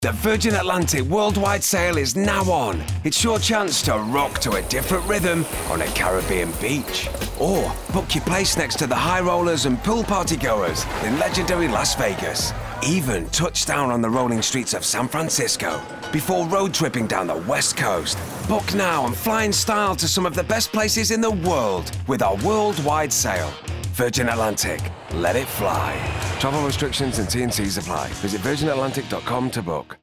The Virgin Atlantic Worldwide Sale is now on. It's your chance to rock to a different rhythm on a Caribbean beach. Or book your place next to the high rollers and pool party goers in legendary Las Vegas. Even touch down on the rolling streets of San Francisco before road tripping down the West Coast. Book now and fly in style to some of the best places in the world with our worldwide sale. Virgin Atlantic, let it fly. Travel restrictions and T&Cs apply. Visit virginatlantic.com to book.